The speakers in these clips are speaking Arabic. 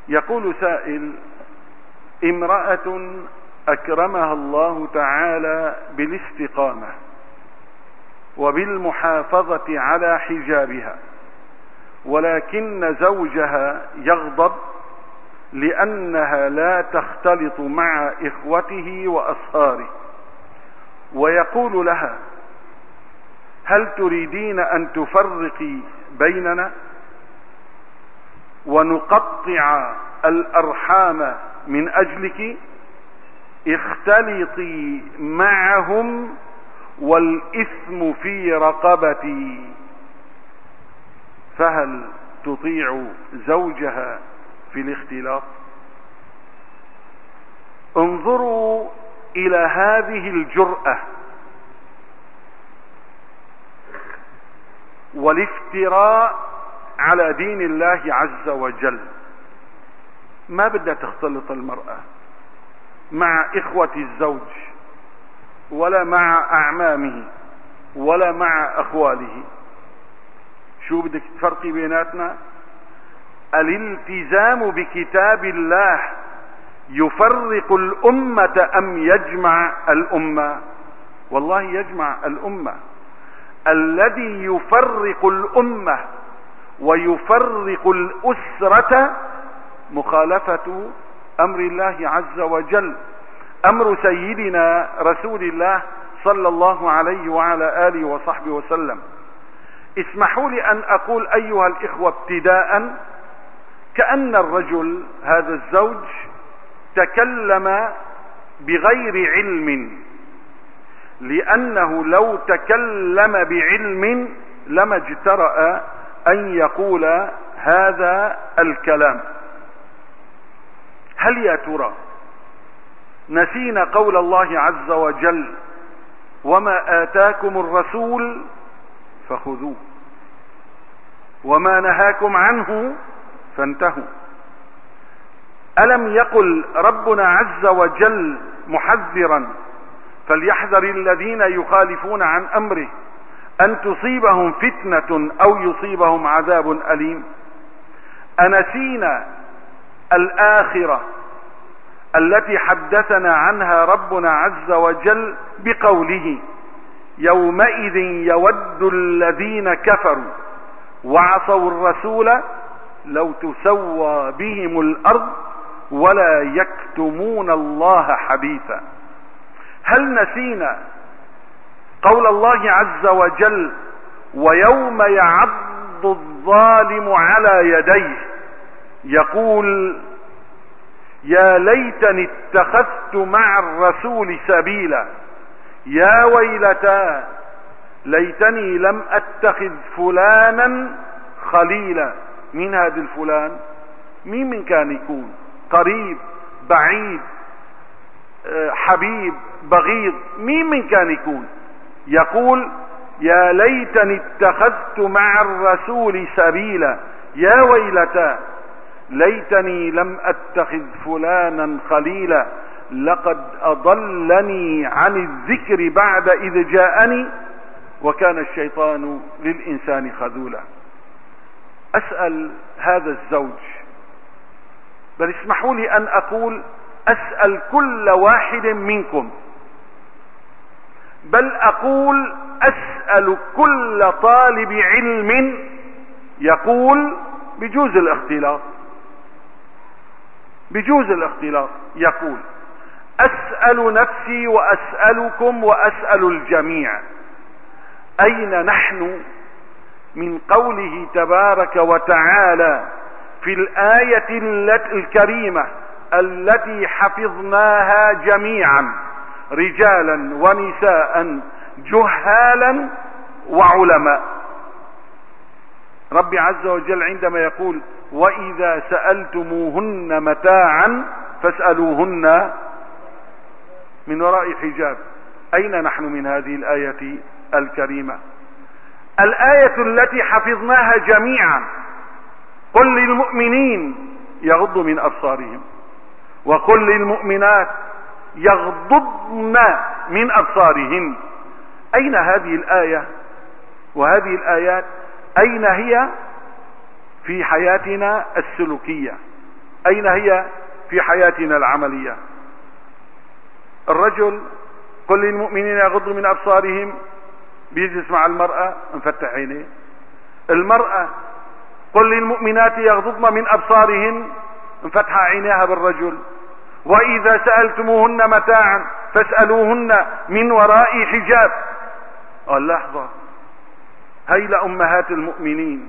يقول سائل: امرأة أكرمها الله تعالى بالاستقامة وبالمحافظة على حجابها، ولكن زوجها يغضب لأنها لا تختلط مع إخوته وأصهاره، ويقول لها: هل تريدين أن تفرقي بيننا ونقطع الأرحام من أجلك؟ اختلطي معهم والإثم في رقبتي. فهل تطيع زوجها في الاختلاط؟ انظروا إلى هذه الجرأة والافتراء على دين الله عز وجل. ما بدها تختلط المرأة مع إخوة الزوج ولا مع أعمامه ولا مع أخواله. شو بدك تفرقي بيناتنا؟ الالتزام بكتاب الله يفرق الأمة أم يجمع الأمة؟ والله يجمع الأمة. الذي يفرق الأمة ويفرق الأسرة مخالفة أمر الله عز وجل، أمر سيدنا رسول الله صلى الله عليه وعلى آله وصحبه وسلم. اسمحوا لي أن أقول أيها الإخوة ابتداء، كأن الرجل هذا الزوج تكلم بغير علم، لأنه لو تكلم بعلم لما اجترأ أن يقول هذا الكلام. هل يا ترى نسينا قول الله عز وجل: وما آتاكم الرسول فخذوه وما نهاكم عنه فانتهوا؟ ألم يقل ربنا عز وجل محذرا: فليحذر الذين يخالفون عن أمره أن تصيبهم فتنة أو يصيبهم عذاب أليم؟ أنسينا الآخرة التي حدثنا عنها ربنا عز وجل بقوله: يومئذ يود الذين كفروا وعصوا الرسول لو تسوى بهم الأرض ولا يكتمون الله حديثا. هل نسينا قول الله عز وجل: ويوم يعض الظالم على يديه يقول يا ليتني اتخذت مع الرسول سبيلا، يا ويلتى ليتني لم اتخذ فلانا خليلا. مين هذا الفلان؟ مين من كان يكون؟ قريب، بعيد، حبيب، بغيض، مين من كان يكون؟ يقول يا ليتني اتخذت مع الرسول سبيلا، يا ويلتى ليتني لم اتخذ فلانا خليلا، لقد اضلني عن الذكر بعد اذ جاءني وكان الشيطان للانسان خذولا. اسأل هذا الزوج، بل اسمحوا لي ان اقول اسأل كل واحد منكم، بل اقول اسأل كل طالب علم يقول بجوز الاختلاط، بجوز الاختلاط، يقول اسأل نفسي واسألكم واسأل الجميع: اين نحن من قوله تبارك وتعالى في الآية الكريمة التي حفظناها جميعا رجالا ونساء جهالا وعلماء؟ ربي عز وجل عندما يقول وإذا سألتموهن متاعا فاسألوهن من وراء حجاب، أين نحن من هذه الآية الكريمة؟ الآية التي حفظناها جميعا: قل للمؤمنين يغضوا من أبصارهم وقل للمؤمنات يغضضن من أبصارهن. أين هذه الآية وهذه الآيات؟ أين هي في حياتنا السلوكية؟ أين هي في حياتنا العملية؟ الرجل قل للمؤمنين يغضوا من أبصارهم، بيجلس مع المرأة مفتح عينيه. المرأة قل للمؤمنات يغضضن من أبصارهن، مفتح عينيها بالرجل. وإذا سألتموهن متاعا فاسألوهن من وراء حجاب. اللحظة، هي لأمهات المؤمنين.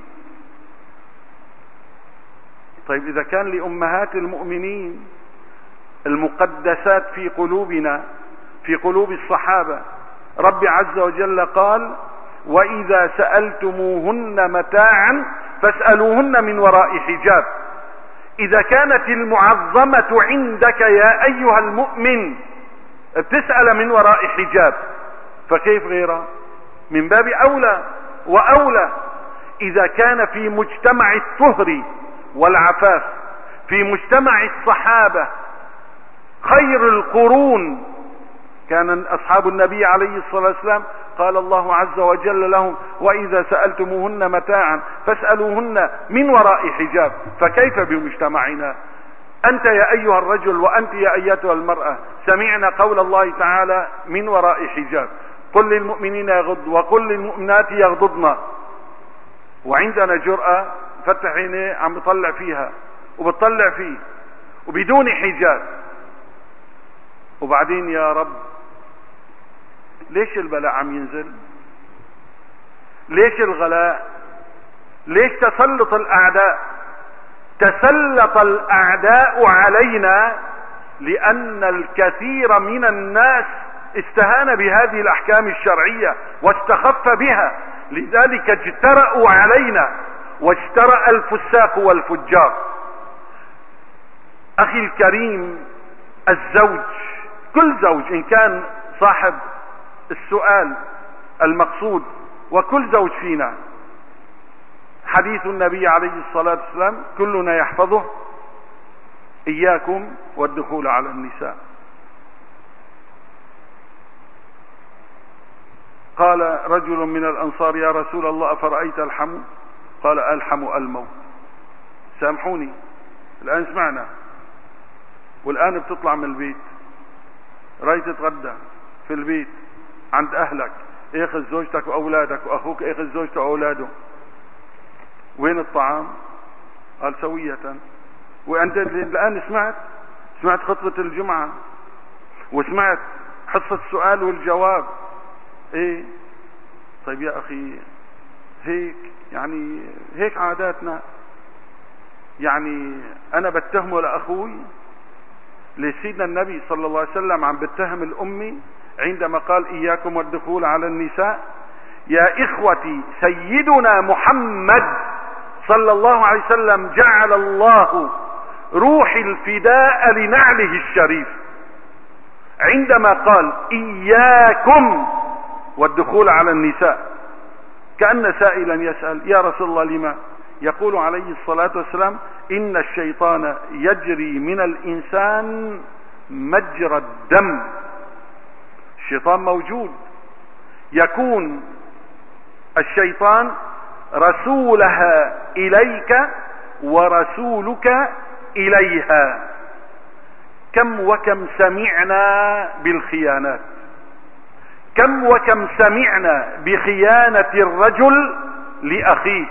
طيب إذا كان لأمهات المؤمنين المقدسات في قلوبنا، في قلوب الصحابة، رب عز وجل قال وإذا سألتموهن متاعا فاسألوهن من وراء حجاب. إذا كانت المعظمة عندك يا أيها المؤمن بتسأل من وراء حجاب، فكيف غيرها؟ من باب أولى وأولى. إذا كان في مجتمع الطهر والعفاف، في مجتمع الصحابة خير القرون كان أصحاب النبي عليه الصلاة والسلام، قال الله عز وجل لهم وإذا سألتموهن متاعا فاسألوهن من وراء حجاب. فكيف بمجتمعنا؟ أنت يا أيها الرجل وأنت يا أيتها المرأة سمعنا قول الله تعالى من وراء حجاب، قل للمؤمنين يغضوا وقل للمؤمنات يغضضن، وعندنا جرأة فتح عينيه عم بطلع فيها وبتطلع فيه وبدون حجاب. وبعدين يا رب ليش البلاء عم ينزل؟ ليش الغلاء؟ ليش تسلط الأعداء؟ تسلط الأعداء علينا لأن الكثير من الناس استهان بهذه الأحكام الشرعية واستخف بها، لذلك اجترأوا علينا واجترأ الفساق والفجار. أخي الكريم، الزوج، كل زوج إن كان صاحب السؤال المقصود وكل زوج فينا، حديث النبي عليه الصلاة والسلام كلنا يحفظه: إياكم والدخول على النساء. قال رجل من الأنصار: يا رسول الله أفرأيت الحمو؟ قال: الحمو الموت. سامحوني، الآن سمعنا والآن بتطلع من البيت رايت تتغدى في البيت عند أهلك، اخذ زوجتك وأولادك، وأخوك اخذ زوجته وأولاده. وين الطعام؟ قال: سوية. وأنت الآن سمعت خطبة الجمعة وسمعت حصة السؤال والجواب. ايه طيب يا أخي، هيك عاداتنا. يعني أنا بتهمه لأخوي؟ لسيدنا النبي صلى الله عليه وسلم عم بتهم الأمي عندما قال: إياكم والدخول على النساء. يا إخوتي، سيدنا محمد صلى الله عليه وسلم جعل الله روح الفداء لنعله الشريف عندما قال: إياكم والدخول على النساء. كأن سائلا يسأل: يا رسول الله لما؟ يقول عليه الصلاة والسلام: إن الشيطان يجري من الإنسان مجرى الدم. الشيطان موجود، يكون الشيطان رسولها إليك ورسولك إليها. كم وكم سمعنا بالخيانات، كم وكم سمعنا بخيانة الرجل لأخيه،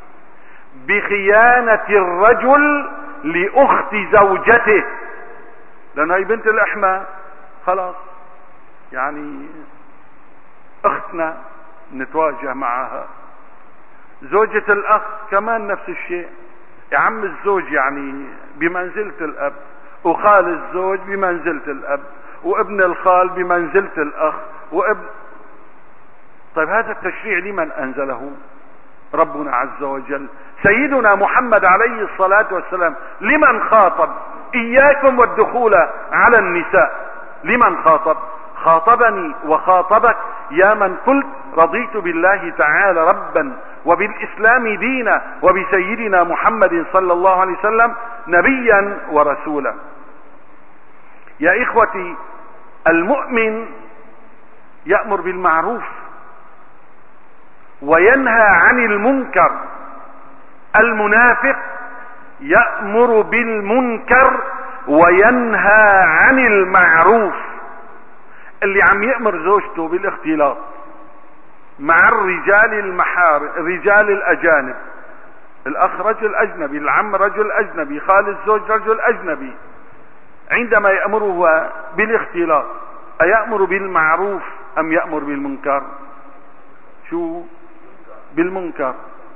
بخيانة الرجل لأخت زوجته، لأن هي بنت الأحمى خلاص يعني أختنا نتواجه معها. زوجة الأخ كمان نفس الشيء. يا عم الزوج يعني بمنزلة الأب، وخال الزوج بمنزلة الأب، وابن الخال بمنزلة الأخ، طيب هذا التشريع لمن أنزله؟ ربنا عز وجل. سيدنا محمد عليه الصلاة والسلام لمن خاطب؟ إياكم والدخول على النساء. لمن خاطب؟ خاطبني وخاطبك يا من قلت: رضيت بالله تعالى ربا وبالإسلام دينا وبسيدنا محمد صلى الله عليه وسلم نبيا ورسولا. يا إخوتي، المؤمن يأمر بالمعروف وينهى عن المنكر، المنافق يأمر بالمنكر وينهى عن المعروف. اللي عم يأمر زوجته بالاختلاط مع الرجال الرجال الأجانب، الأخ رجل أجنبي، العم رجل أجنبي، خال الزوج رجل أجنبي، عندما يأمره بالاختلاط أيأمر بالمعروف أم يأمر بالمنكر؟ شو بالمنكر؟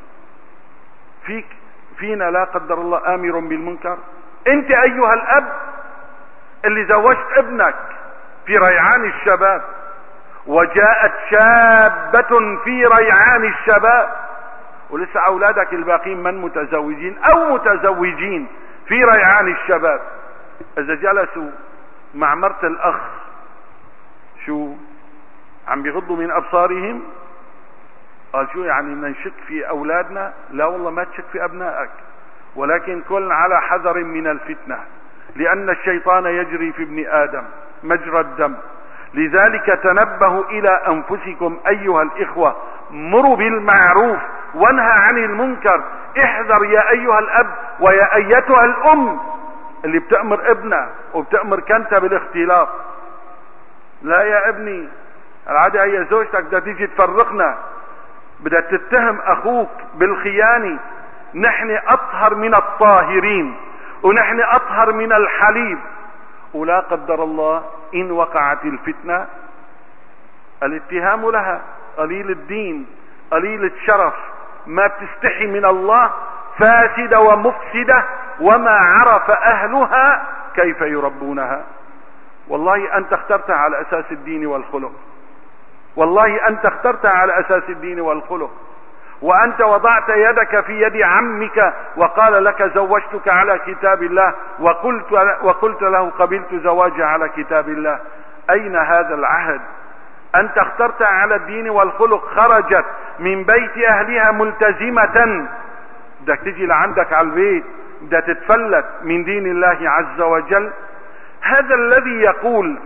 فينا لا قدر الله آمر بالمنكر. انت ايها الاب اللي زوجت ابنك في ريعان الشباب، وجاءت شابة في ريعان الشباب، ولسه اولادك الباقين من متزوجين او متزوجين في ريعان الشباب، اذا جلسوا مع مرت الاخ شو عم بيغضوا من ابصارهم؟ قال شو يعني بدنا نشك في اولادنا؟ لا والله ما تشك في ابنائك، ولكن كن على حذر من الفتنة، لان الشيطان يجري في ابن ادم مجرى الدم. لذلك تنبهوا الى انفسكم ايها الاخوة، مروا بالمعروف وانهى عن المنكر. احذر يا ايها الاب ويا ايتها الام اللي بتأمر ابنها وبتأمر كنتها بالاختلاط. لا يا ابني، العادة هي زوجتك بدها تيجي تفرقنا، بدها تتهم اخوك بالخيانة. نحن اطهر من الطاهرين، ونحن اطهر من الحليب. ولا قدر الله ان وقعت الفتنة الاتهام لها، قليل الدين قليل الشرف، ما بتستحي من الله، فاسدة ومفسدة، وما عرف اهلها كيف يربونها. والله انت اخترتها على اساس الدين والخلق، والله انت اخترتها على اساس الدين والخلق، وانت وضعت يدك في يد عمك وقال لك زوجتك على كتاب الله، وقلت له قبلت زواجها على كتاب الله. اين هذا العهد؟ انت اخترتها على الدين والخلق، خرجت من بيت اهلها ملتزمة، بدك تجي لعندك على البيت بدها تتفلت من دين الله عز وجل. هذا الذي يقول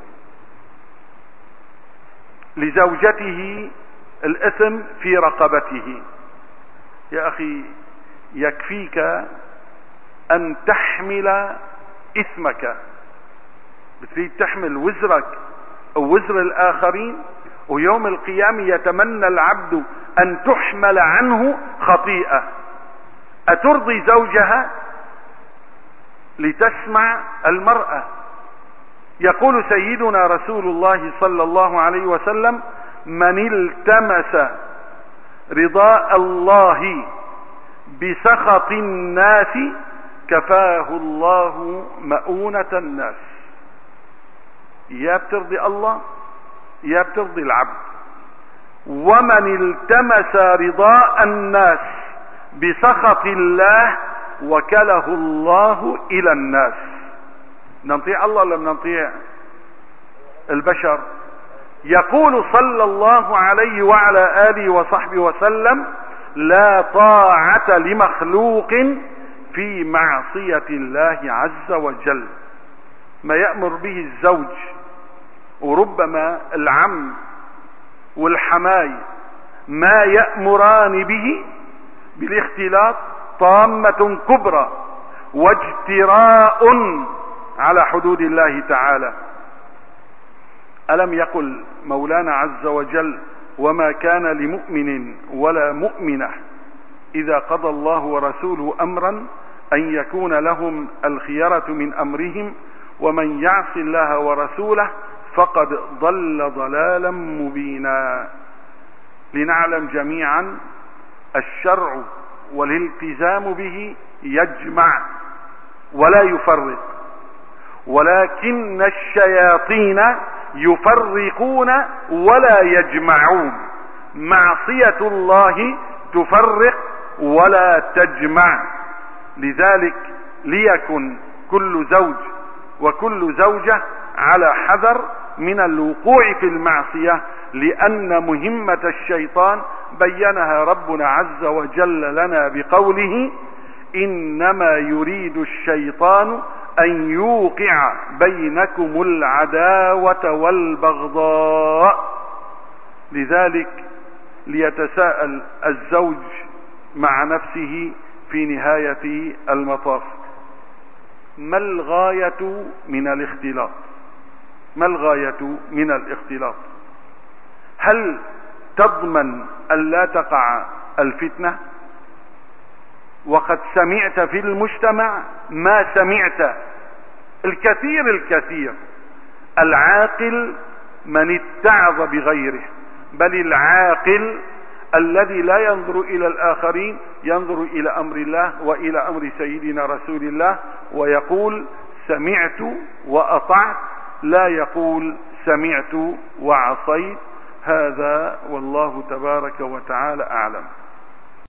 لزوجته الإثم في رقبته، يا أخي يكفيك أن تحمل إثمك. بتريد تحمل وزرك أو وزر الآخرين، ويوم القيامة يتمنى العبد أن تحمل عنه خطيئة. أترضي زوجها لتسمع المرأة؟ يقول سيدنا رسول الله صلى الله عليه وسلم: من التمس رضاء الله بسخط الناس كفاه الله مؤونة الناس. يا بترضي الله يا بترضي العبد. ومن التمس رضاء الناس بسخط الله وكله الله الى الناس. نطيع الله ولا نطيع البشر؟ يقول صلى الله عليه وعلى آله وصحبه وسلم: لا طاعة لمخلوق في معصية الله عز وجل. ما يأمر به الزوج، وربما العم والحماي، ما يأمران به بالاختلاط طامة كبرى واجتراء على حدود الله تعالى. ألم يقل مولانا عز وجل: وما كان لمؤمن ولا مؤمنة إذا قضى الله ورسوله أمرا أن يكون لهم الخيرة من أمرهم ومن يعص الله ورسوله فقد ضل ضلالا مبينا. لنعلم جميعا الشرع والالتزام به يجمع ولا يفرق، ولكن الشياطين يفرقون ولا يجمعون. معصية الله تفرق ولا تجمع. لذلك ليكن كل زوج وكل زوجة على حذر من الوقوع في المعصية، لأن مهمة الشيطان بينها ربنا عز وجل لنا بقوله: إنما يريد الشيطان أن يوقع بينكم العداوة والبغضاء. لذلك ليتساءل الزوج مع نفسه في نهاية المطاف. ما الغاية من الاختلاط؟ ما الغاية من الاختلاط؟ هل تضمن أن لا تقع الفتنة؟ وقد سمعت في المجتمع ما سمعت الكثير. العاقل من اتعظ بغيره، بل العاقل الذي لا ينظر إلى الآخرين، ينظر إلى أمر الله وإلى أمر سيدنا رسول الله، ويقول سمعت وأطعت، لا يقول سمعت وعصيت. هذا والله تبارك وتعالى أعلم.